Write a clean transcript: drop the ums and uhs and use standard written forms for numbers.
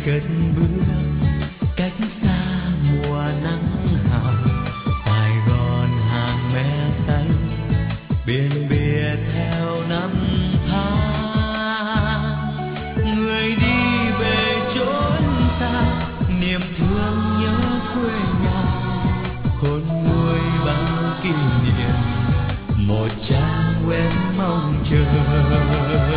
cất bước cách xa mùa nắng hào. Sài Gòn hàng me xanh biển bìa theo năm tháng. Người đi về chốn xa niềm thương nhớ quê nhà, khôn nguôi bao kỷ niệm một trang quen mong chờ.